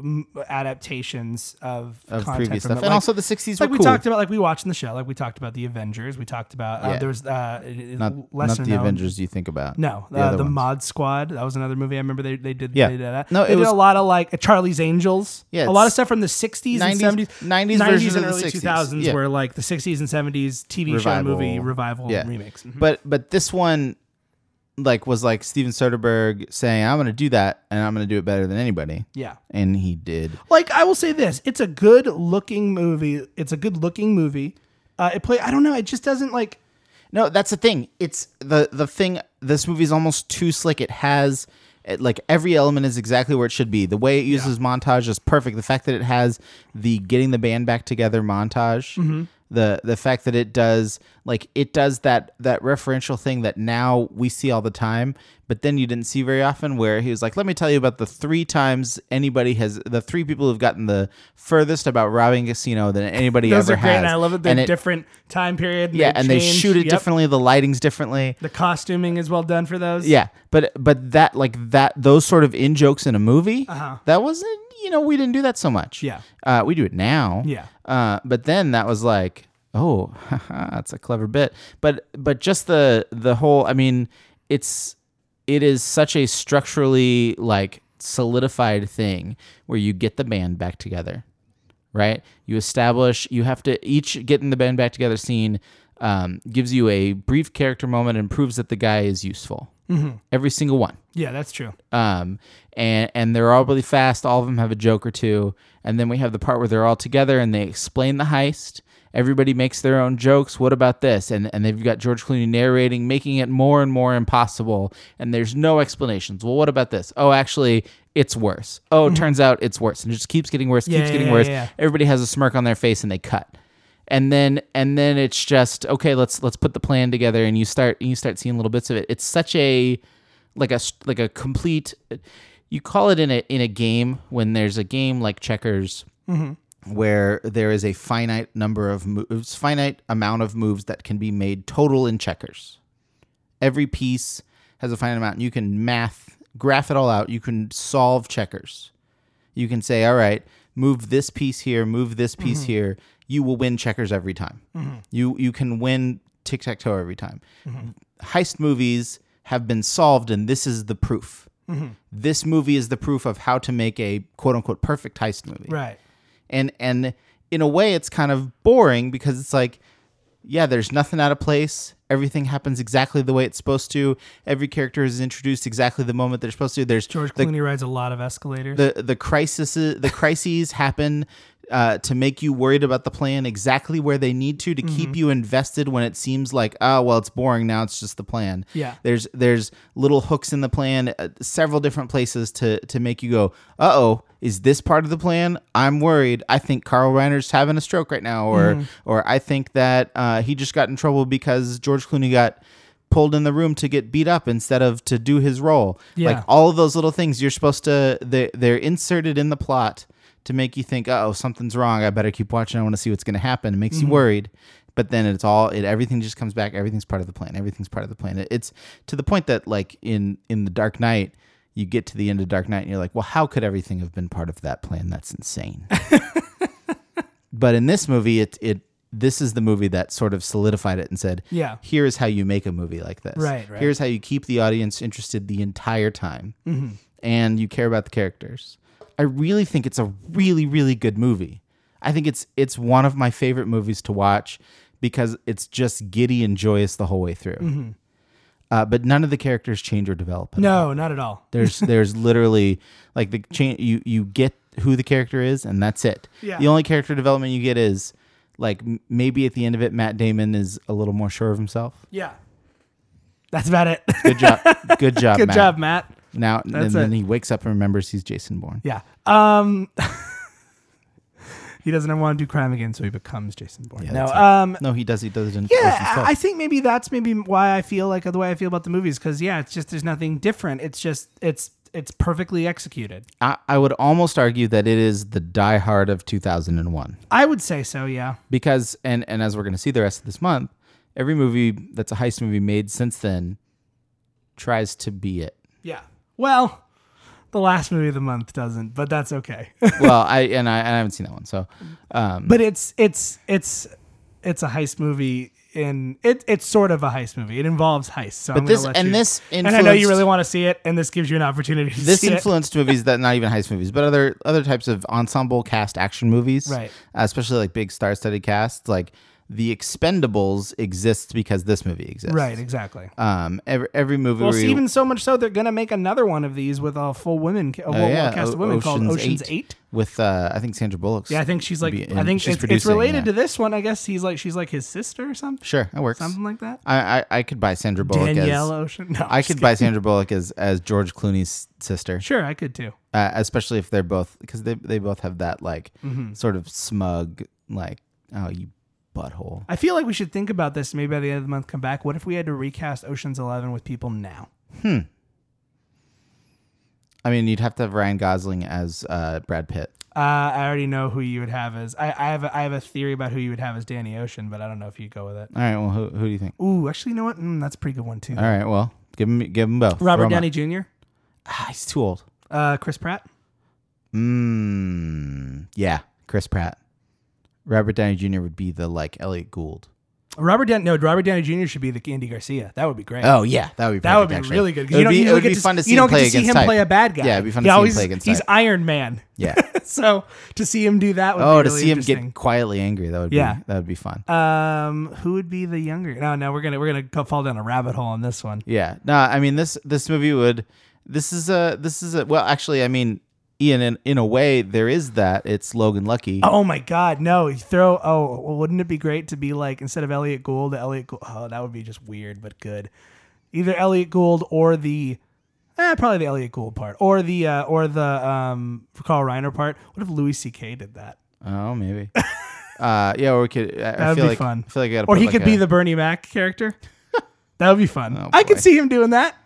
adaptations of, of content previous from stuff, it. and like, also the sixties like were we cool. talked about, like we watched in the show, like we talked about the Avengers, we talked about uh, yeah. there was uh, not, lesser not the known. Avengers you think about. No, the, uh, the ones. Mod Squad. That was another movie. I remember they they did. Yeah. they did that. No, they it did was a lot of like uh, Charlie's Angels. Yeah, a lot of stuff from the sixties and seventies, nineties, nineties and version of early the two sixties. thousands Yeah. were like the sixties and seventies T V Revival. show movie revival Yeah. remakes. Mm-hmm. But but this one, like, was like Steven Soderbergh saying, "I'm going to do that, and I'm going to do it better than anybody." Yeah, and he did. Like, I will say this: it's a good looking movie. It's a good looking movie. Uh, it play. I don't know. It just doesn't like. No, that's the thing. It's the the thing. This movie is almost too slick. It has it, like every element is exactly where it should be. The way it uses yeah. montage is perfect. The fact that it has the getting the band back together montage. Mm-hmm. The the fact that it does like it does that that referential thing that now we see all the time, but then you didn't see very often, where he was like, let me tell you about the three times anybody has the three people who've gotten the furthest about robbing a casino than anybody Those ever are great, has. and I love it. They're And it, different time period. And yeah, they and change. they shoot it Yep. differently. The lighting's differently. The costuming is well done for those. Yeah, but but that like that those sort of in jokes in a movie, uh-huh. that wasn't, you know, we didn't do that so much. Yeah, uh, we do it now. Yeah, uh, but then that was like, oh, that's a clever bit. But but just the the whole, I mean, it's it is such a structurally like solidified thing where you get the band back together, right? You establish, you have to each getting the band back together scene um, gives you a brief character moment and proves that the guy is useful. Mm-hmm. Every single one. Yeah, that's true. Um, and and they're all really fast. All of them have a joke or two. And then we have the part where they're all together and they explain the heist. Everybody makes their own jokes. What about this? And and they've got George Clooney narrating, making it more and more impossible. And there's no explanations. Well, what about this? Oh, actually, it's worse. Oh, it turns out it's worse. And it just keeps getting worse, Yeah, keeps yeah, getting yeah, worse. yeah. Everybody has a smirk on their face and they cut. And then and then it's just, okay, let's let's put the plan together, and you start you start seeing little bits of it. It's such a like a like a complete, you call it in a in a game when there's a game like checkers. Mm-hmm. Where there is a finite number of moves, finite amount of moves that can be made total in checkers. Every piece has a finite amount, and you can math, graph it all out. You can solve checkers. You can say, all right, move this piece here, move this piece mm-hmm. here. You will win checkers every time. Mm-hmm. You you can win tic-tac-toe every time. Mm-hmm. Heist movies have been solved, and this is the proof. Mm-hmm. This movie is the proof of how to make a quote-unquote perfect heist movie. Right. And and in a way, it's kind of boring because it's like, yeah, there's nothing out of place. Everything happens exactly the way it's supposed to. Every character is introduced exactly the moment they're supposed to. There's George the, Clooney rides a lot of escalators. The the crisis the crises happen uh, to make you worried about the plan exactly where they need to to mm-hmm. keep you invested when it seems like, oh, well, it's boring now. It's just the plan. Yeah. There's there's little hooks in the plan, uh, several different places to to make you go, uh oh, is this part of the plan? I'm worried. I think Carl Reiner's having a stroke right now, or mm-hmm. or I think that uh, he just got in trouble because George Clooney got pulled in the room to get beat up instead of to do his role. Yeah. Like all of those little things you're supposed to, they, they're inserted in the plot to make you think, oh, something's wrong. I better keep watching. I want to see what's going to happen. It makes mm-hmm. you worried. But then it's all, it everything just comes back. Everything's part of the plan. Everything's part of the plan. It, it's to the point that like in, in The Dark Knight, you get to the end of Dark Knight and you're like, well, how could everything have been part of that plan? That's insane. But in this movie, it it this is the movie that sort of solidified it and said, yeah, here's how you make a movie like this. Right, right. Here's how you keep the audience interested the entire time. Mm-hmm. And you care about the characters. I really think it's a really, really good movie. I think it's it's one of my favorite movies to watch because it's just giddy and joyous the whole way through. Mm-hmm. Uh, but none of the characters change or develop. No, all. Not at all. There's there's literally like the change. You you get who the character is, and that's it. Yeah. The only character development you get is like m- maybe at the end of it, Matt Damon is a little more sure of himself. Yeah. That's about it. Good job. Good job. Good Matt. job, Matt. Now That's and then it. he wakes up and remembers he's Jason Bourne. Yeah. Um. He doesn't ever want to do crime again, so he becomes Jason Bourne. Yeah, no, right. um, no, he does. He does it in yeah. I think maybe that's maybe why I feel like the way I feel about the movies, because yeah, it's just there's nothing different. It's just it's it's perfectly executed. I, I would almost argue that it is the Die Hard of two thousand one. I would say so, yeah. Because and and as we're going to see the rest of this month, every movie that's a heist movie made since then tries to be it. Yeah. Well. The last movie of the month doesn't, but that's okay. well, I and I, I haven't seen that one, so. Um, but it's it's it's it's a heist movie. In it, it's sort of a heist movie. It involves heists. So but I'm this let and you, this and I know you really want to see it, and this gives you an opportunity to this see influenced it. movies that not even heist movies, but other other types of ensemble cast action movies, right? Uh, especially like big star-studded casts, like. The Expendables exists because this movie exists. Right, exactly. Um, every every movie. Well, where you, even so much so they're gonna make another one of these with a full women, a oh, full yeah, cast of o- women Ocean's called Ocean's Eight, Eight. with uh, I think Sandra Bullock. Yeah, I think she's like. in, I think she's it's, it's producing, related yeah. to this one. I guess he's like she's like his sister or something. Sure, that works. Something like that. I I, I could buy Sandra Bullock Danielle as Ocean. No, I I'm could just buy kidding. Sandra Bullock as as George Clooney's sister. Sure, I could too. Uh, especially if they're both because they they both have that like Mm-hmm. sort of smug like oh you butthole. I feel like we should think about this. Maybe by the end of the month, come back. What if we had to recast Ocean's Eleven with people now? Hmm. I mean, you'd have to have Ryan Gosling as uh, Brad Pitt. Uh, I already know who you would have as. I, I have a, I have a theory about who you would have as Danny Ocean, but I don't know if you'd go with it. All right. Well, who who do you think? Ooh, actually, you know what? Mm, that's a pretty good one too. All right. Well, give him give him both. Robert Throw 'em Downey out. Junior Ah, he's too old. Uh, Chris Pratt. Mmm. Yeah, Chris Pratt. Robert Downey Junior would be the like Elliot Gould. Robert Downey. No, Robert Downey Junior should be the Andy Garcia. That would be great. Oh yeah, that would be perfect, that would be actually. really good. It would be, it would be to, fun to see you him don't play get to see against him type. play a bad guy. Yeah, it'd be fun He to see always, him play against He's type. Iron Man. Yeah. So to see him do that would oh, be to really see him interesting. get quietly angry, that would Yeah. be that would be fun. Um, who would be the younger? No, no, we're gonna we're gonna go fall down a rabbit hole on this one. Yeah. No, I mean this this movie would. This is a this is a well actually I mean Ian in in a way there is that it's Logan Lucky. Oh my God, no! You throw. Oh, well, wouldn't it be great to be like instead of Elliot Gould, Elliot Gould? Oh, that would be just weird, but good. Either Elliot Gould or the, eh, probably the Elliot Gould part, or the uh, or the um Carl Reiner part. What if Louis C K did that? Oh, maybe. uh, yeah, or we could. I, I That'd feel be like, fun. I feel like I gotta Or put he like could a, be the Bernie Mac character. That would be fun. Oh, I could boy. see him doing that.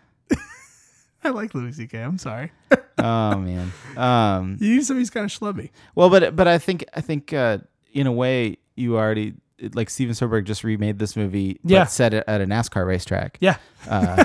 I like Louis C K. I'm sorry. Oh man. Um. You need somebody who's kind of schlubby. Well, but but I think I think uh, in a way you already like Steven Spielberg just remade this movie, Yeah. but set it at a NASCAR racetrack. Yeah. Uh,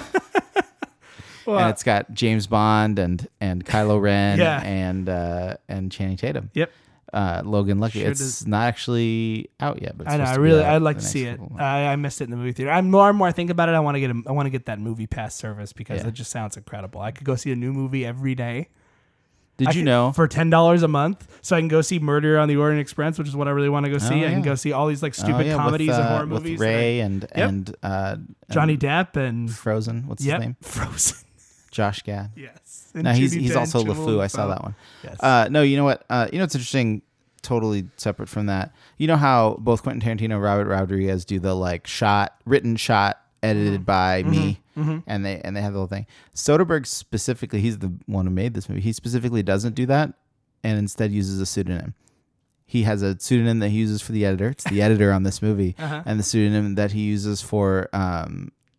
Well, and it's got James Bond and and Kylo Ren Yeah. and uh, and Channing Tatum. Yep. Uh, Logan Lucky. Sure it's does. not actually out yet, but it's I know. supposed I to be really, out I'd like the to see next it. couple I, I missed it in the movie theater. I'm more and more I think about it. I want to get a, I want to get that movie pass service because Yeah. it just sounds incredible. I could go see a new movie every day. Did I you could- know? for ten dollars a month, so I can go see Murder on the Orient Express, which is what I really want to go see. Oh, I can yeah. go see all these like Oh, stupid yeah, comedies with, uh, and horror with movies. that I- Ray and and uh, Johnny and Depp and Frozen. What's yep, his name? Frozen. Josh Gad. Yes. And No, he's Judy he's Dench also and LeFou. Willem I saw Dafoe. that one. Yes. Uh, no, you know what? Uh, you know what's interesting? Totally separate from that. You know how both Quentin Tarantino and Robert Rodriguez do the like shot, written shot, edited by me, Mm-hmm. and they and they have the whole thing. Soderbergh specifically, he's the one who made this movie. He specifically doesn't do that, and instead uses a pseudonym. He has a pseudonym that he uses for the editor. It's the editor on this movie, Uh-huh. and the pseudonym that he uses for um,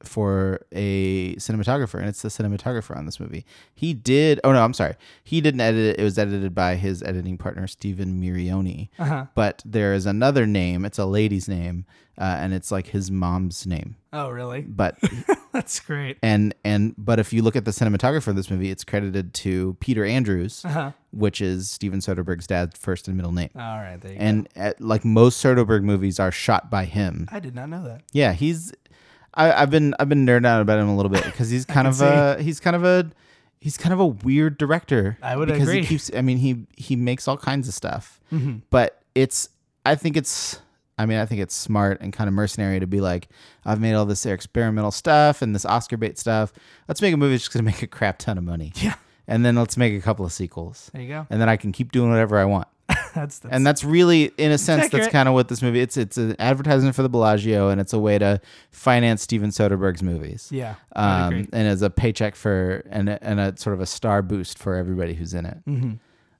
for a cinematographer, and it's the cinematographer on this movie. He did. Oh no, I'm sorry. He didn't edit it. It was edited by his editing partner Stephen Mirioni. Uh-huh. But there is another name. It's a lady's name, uh, and it's like his mom's name. Oh, really? But That's great. and and but if you look at the cinematographer of this movie, it's credited to Peter Andrews, Uh-huh. which is Steven Soderbergh's dad's first and middle name. All right, there you And uh, like most Soderbergh movies are shot by him. go. I did not know that. Yeah, he's. I, I've been I've been nerding out about him a little bit because he's kind can of a he's kind of a he's kind of a weird director. I would because agree. He keeps. I mean, he he makes all kinds of stuff, Mm-hmm. but it's. I think it's. I mean, I think it's smart and kind of mercenary to be like, I've made all this experimental stuff and this Oscar bait stuff. Let's make a movie that's just gonna make a crap ton of money. Yeah. And then let's make a couple of sequels. There you go. And then I can keep doing whatever I want. That's, that's And that's really, in a sense, that's accurate. kind of what this movie. It's it's an advertisement for the Bellagio, and it's a way to finance Steven Soderbergh's movies. yeah. I Um, agree. and as a paycheck for and a, and a sort of a star boost for everybody who's in it. Mm-hmm.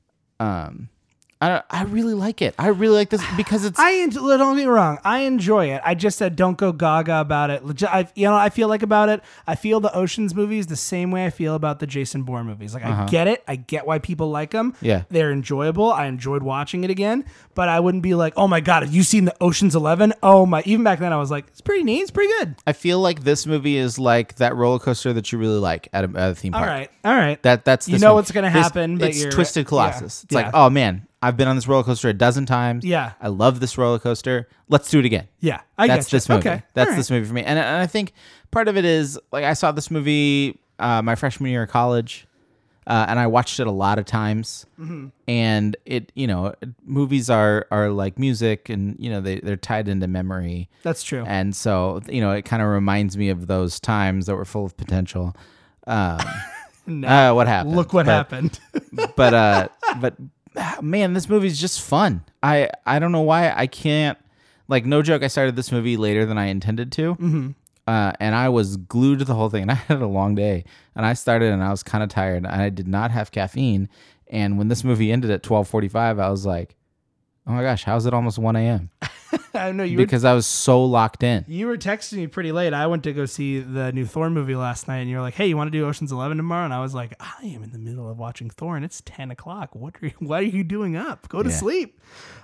Um, I don't, I really like it. I really like this because it's. I enjoy, don't get me wrong. I enjoy it. I just said don't go gaga about it. Legit, I, you know, I feel like about it. I feel the Ocean's movies the same way I feel about the Jason Bourne movies. Like I get it. I get why people like them. Yeah. they're enjoyable. I enjoyed watching it again. But I wouldn't be like, oh my god, have you seen the Ocean's Eleven? Oh my! Even back then, I was like, it's pretty neat. It's pretty good. I feel like this movie is like that roller coaster that you really like at a, at a theme All park. right, all right. That that's You this know movie. what's gonna This- happen, but it's you're- Twisted Colossus. yeah, It's like, yeah. oh man, I've been on this roller coaster a dozen times. Yeah. I love this roller coaster. Let's do it again. Yeah, I That's get you. this movie. Okay, That's all right. this movie for me. And, and I think part of it is like I saw this movie uh, my freshman year of college, uh, and I watched it a lot of times. Mm-hmm. And it, you know, movies are are like music, and you know they they're tied into memory. That's true. And so you know it kind of reminds me of those times that were full of potential. Um, Now, uh, what happened? look what But- happened. but uh but man, this movie's just fun. I I don't know why I can't, like, no joke, I started this movie later than I intended to. Mm-hmm. Uh, and I was glued to the whole thing, and I had a long day, and I started and I was kind of tired, and I did not have caffeine. And when this movie ended at twelve forty-five, I was like, oh my gosh, how's it almost one a.m.? I know you were Because I was so locked in. You were texting me pretty late. I went to go see the new Thor movie last night, and you were like, "Hey, you want to do Ocean's Eleven tomorrow?" And I was like, "I am in the middle of watching Thor, and it's ten o'clock. What are you, what are you doing up? Go to Yeah. sleep."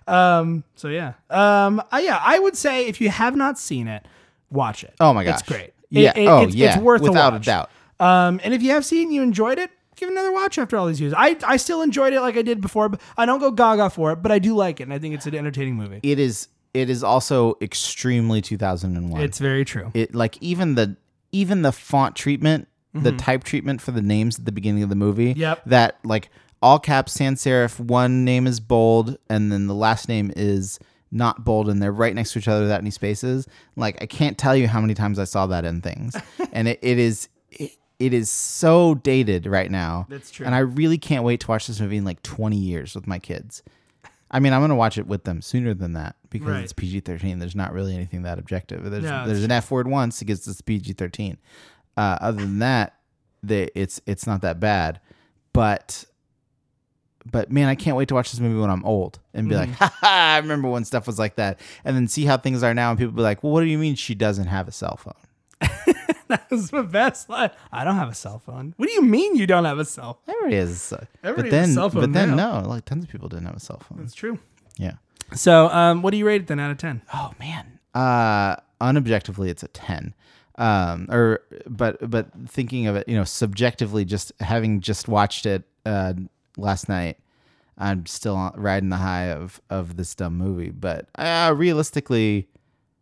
Um. So yeah. Um. I, yeah. I would say if you have not seen it, watch it. Oh my gosh. it's great. Yeah. It- it- oh it's, yeah. It's worth without a, a watch. doubt. Um. And if you have seen, and you enjoyed it, give it another watch after all these years. I I still enjoyed it like I did before. But I don't go gaga for it, but I do like it, and I think it's an entertaining movie. It is. It is also extremely two thousand one. It's very true. It like even the even the font treatment, the type treatment for the names at the beginning of the movie. Yep. That like all caps sans serif, one name is bold, and then the last name is not bold, and they're right next to each other without any spaces. Like I can't tell you how many times I saw that in things, and it, it is it, it is so dated right now. That's true. And I really can't wait to watch this movie in like twenty years with my kids. I mean, I'm going to watch it with them sooner than that because Right. it's P G thirteen. There's not really anything that objective. There's No, there's it's an F word once, it gets this P G thirteen. Uh, other than that, the, it's it's not that bad. But but man, I can't wait to watch this movie when I'm old and be like, ha ha, I remember when stuff was like that. And then see how things are now, and people be like, well, what do you mean she doesn't have a cell phone? That was my best line. I don't have a cell phone. What do you mean you don't have a cell phone? Everybody has a cell Everybody but has a then, cell phone But then, now. no, like tons of people didn't have a cell phone. That's true. Yeah. So, um, what do you rate it then out of ten? Oh man. Uh unobjectively it's a ten. Um or but but thinking of it, you know, subjectively, just having just watched it uh last night, I'm still on- riding the high of of this dumb movie, but uh realistically,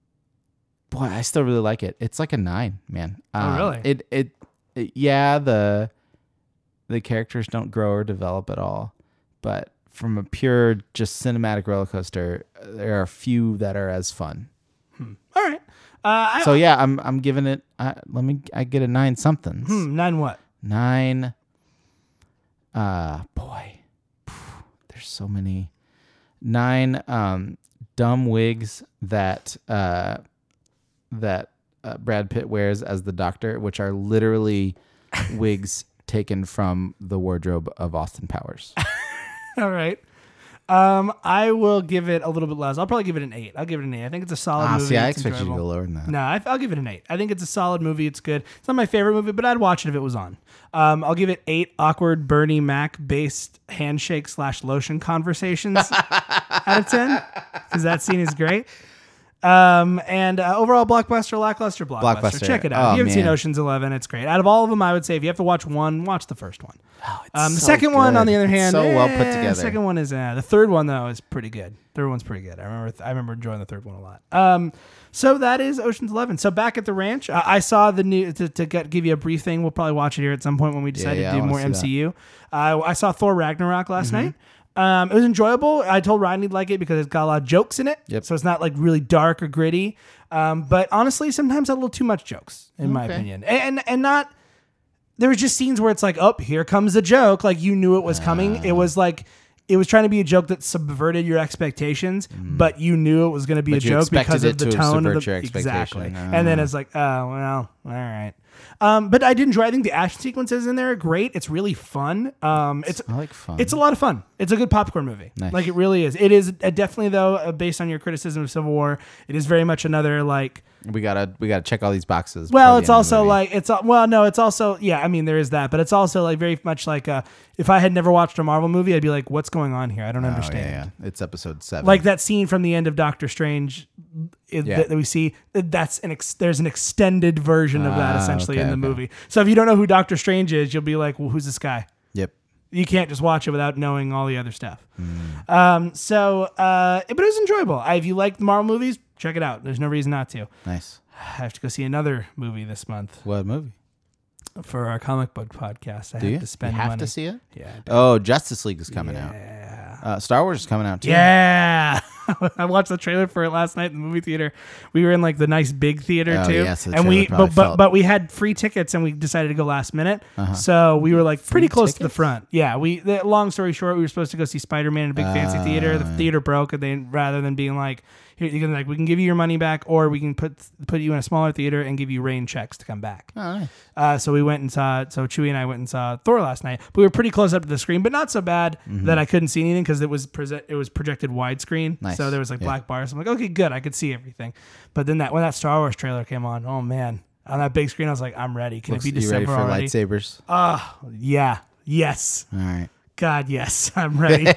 boy, I still really like it. It's like a nine, man. Oh, Um, really? It, it it yeah, the the characters don't grow or develop at all, but from a pure just cinematic roller coaster, there are a few that are as fun. All right. Uh, I, So yeah, I'm I'm giving it. Uh, let me. I get a nine somethings. hmm, nine what? Nine. Uh, boy, there's so many. Nine um dumb wigs that uh that uh, Brad Pitt wears as the Doctor, which are literally wigs taken from the wardrobe of Austin Powers. All right. Um, I will give it a little bit less. I'll probably give it an eight. I'll give it an eight. I think it's a solid Ah, movie. see, I It's expect you to enjoyable. go lower than that. No, I, I'll give it an eight. I think it's a solid movie. It's good. It's not my favorite movie, but I'd watch it if it was on. Um, I'll give it eight awkward Bernie Mac based handshake slash lotion conversations out of ten because that scene is great. Um, and uh, overall blockbuster, lackluster blockbuster. Blockbuster. Check it out. Oh, if you haven't seen man. Ocean's Eleven, it's great. Out of all of them, I would say if you have to watch one, watch the first one. Oh, it's Um, the so second one, on good. the other It's hand, so well put eh, together. The second one is uh, the third one though is pretty good. Third one's pretty good. I remember. I remember enjoying the third one a lot. Um, so that is Ocean's Eleven. So back at the ranch, uh, I saw the new to, to get, give you a brief thing. We'll probably watch it here at some point when we decide yeah, to I do wanna more see M C U. Uh, I saw Thor Ragnarok last night. Um, it was enjoyable. I told Ryan he'd like it because it's got a lot of jokes in it. Yep. So it's not like really dark or gritty. Um, but honestly, sometimes a little too much jokes, in my Okay. opinion, and and not. There was just scenes where it's like, oh, here comes a joke. Like you knew it was coming. It was like, it was trying to be a joke that subverted your expectations, but you knew it was going to be But a you joke expected because it of the to tone of subvert the your expectation. exactly. Ah. And then it's like, oh well, all right. Um, but I did enjoy. I think the action sequences in there are great. It's really fun. Um, it's I like fun. it's a lot of fun. It's a good popcorn movie. Nice. Like it really is. It is uh, definitely though, uh, based on your criticism of Civil War, it is very much another like. we gotta we gotta check all these boxes. Well, before the it's end of the also movie. like it's al- well, no, it's also yeah. I mean, there is that, but it's also like very much like uh, if I had never watched a Marvel movie, I'd be like, "What's going on here? I don't Oh, understand." yeah, yeah. It's episode seven. Like that scene from the end of Doctor Strange it, Yeah. that, that we see. That's an ex- there's an extended version of that Ah, essentially okay, in the okay. movie. So if you don't know who Doctor Strange is, you'll be like, "Well, who's this guy?" Yep. You can't just watch it without knowing all the other stuff. Hmm. Um, so, uh, but it was enjoyable. I, if you like the Marvel movies, check it out. There's no reason not to. Nice. I have to go see another movie this month What movie? for our comic book podcast. I Do have you? to spend you have money. to see it? Yeah. Oh, Justice League is coming out. Yeah. Uh, Star Wars is coming out too. Yeah. I watched the trailer for it last night in the movie theater. We were in like the nice big theater Oh, too. yeah, so the and trailer we probably but, but felt- but we had free tickets and we decided to go last minute. So we were like pretty close to the tickets? front. Yeah, we the, long story short, we were supposed to go see Spider-Man in a big fancy theater. The Ah. theater broke and they rather than being like here you can like we can give you your money back or we can put put you in a smaller theater and give you rain checks to come back. Oh, nice. Uh, so we went and saw so Chewie and I went and saw Thor last night. But we were pretty close up to the screen, but not so bad that I couldn't see anything because it was present it was projected widescreen. Nice. So there was like Yeah. black bars. I'm like, okay, good, I could see everything. But then that when that Star Wars trailer came on, oh man, on that big screen, I was like, I'm ready. Can Looks, it be you ready December for already? lightsabers? Oh yeah, yes, All right. God yes, I'm ready.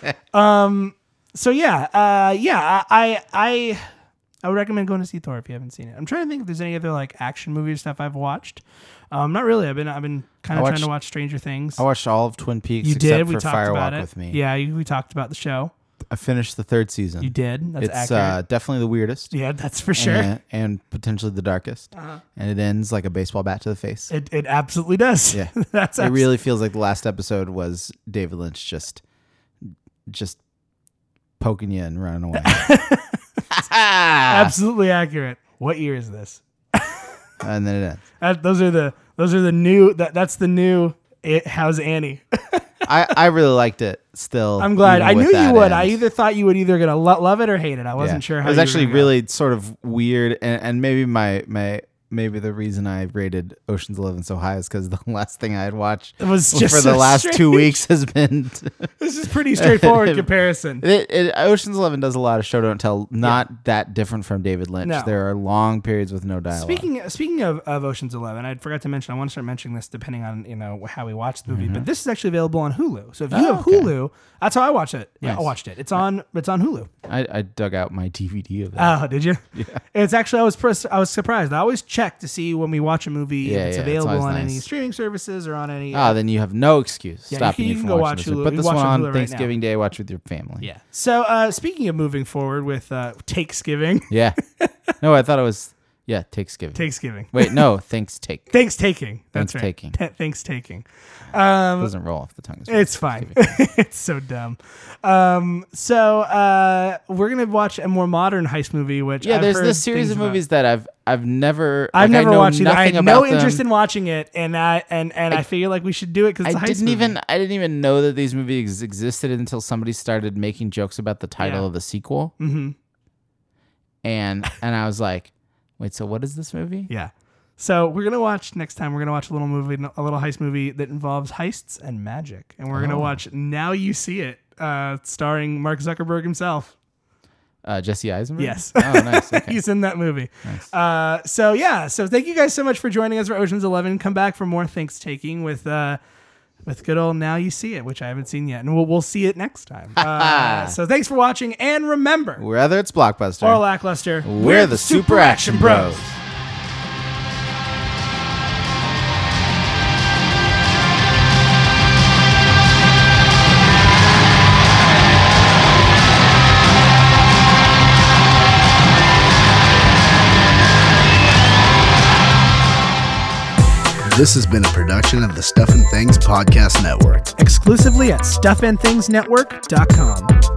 um, so yeah, uh, yeah, I I I would recommend going to see Thor if you haven't seen it. I'm trying to think if there's any other like action movie or stuff I've watched. Um, not really. I've been I've been kind I of trying watched- to watch Stranger Things. I watched all of Twin Peaks You except did. We for talked Fire about Walk it. with Me. Yeah, you, we talked about the show. I finished the third season. You did. That's it's accurate. uh, definitely the weirdest. Yeah, that's for sure. And, and potentially the darkest. Uh-huh. And it ends like a baseball bat to the face. It it absolutely does. Yeah. that's It abs- really feels like the last episode was David Lynch just just poking you and running away. absolutely accurate. What year is this? And then it ends. That, those are the those are the new. That that's the new. It, how's Annie? I, I really liked it still. I'm glad. even I with knew you that would. end. I either thought you would either gonna lo- love it or hate it. I wasn't Yeah. sure how It was you were actually gonna go. really sort of weird, and, and maybe my my maybe the reason I rated Ocean's Eleven so high is because the last thing I had watched It was just for the so last strange. two weeks has been. This is pretty straightforward comparison. It, it, Ocean's Eleven does a lot of show don't tell, not that different from David Lynch. No. There are long periods with no dialogue. Speaking speaking of, of Ocean's Eleven, I forgot to mention. I want to start mentioning this depending on you know how we watch the movie. But this is actually available on Hulu. So if you Mm-hmm. Oh, have okay. Hulu, that's how I watch it. Yeah, I Nice. watched it. It's on it's on Hulu. I, I dug out my D V D of that. Oh, did you? Yeah. It's actually I was pres- I was surprised. I always check to see when we watch a movie Yeah, if it's yeah, it's available always on nice. any streaming services or on any. Ah, then you have no excuse Yeah, you stopping can- you, you can from go watching watch this. Hulu. Put You this watch one on on Hulu right Thanksgiving Day. Watch with your family. Yeah. So uh, speaking of moving forward with uh, Takesgiving, Yeah. No, I thought it was yeah. Thanksgiving. Takesgiving. Wait, no. Thanks. Take. Thanks taking. That's right. Thanks-taking. Ta- thanks taking. Um, Doesn't roll off the tongue. as well. It's fine. It's so dumb. Um, so uh, we're gonna watch a more modern heist movie, which Yeah, I've there's heard this series things of about. movies that I've I've never I've like, I never know watched it. I nothing had no about them. interest in watching it, and I and and I, feel like we should do it because it's a I heist didn't movie. even I didn't even know that these movies existed until somebody started making jokes about the title Yeah. of the sequel, Mm-hmm. and and I was like, wait, so what is this movie? Yeah. So we're gonna watch next time. We're gonna watch a little movie, a little heist movie that involves heists and magic, and we're gonna Oh. watch Now You See It. uh, starring Mark Zuckerberg himself. Uh, Jesse Eisenberg? Yes. Oh, nice. Okay. He's in that movie. Nice. Uh, so, yeah. So, thank you guys so much for joining us for Ocean's Eleven. Come back for more Thanks Taking with uh, with good old Now You See It, which I haven't seen yet. And we'll, we'll see it next time. Uh, so, thanks for watching. And remember, whether it's Blockbuster or lackluster, we're, we're the Super Action Bros. Bros. This has been a production of the Stuff and Things Podcast Network. Exclusively at stuff and things network dot com.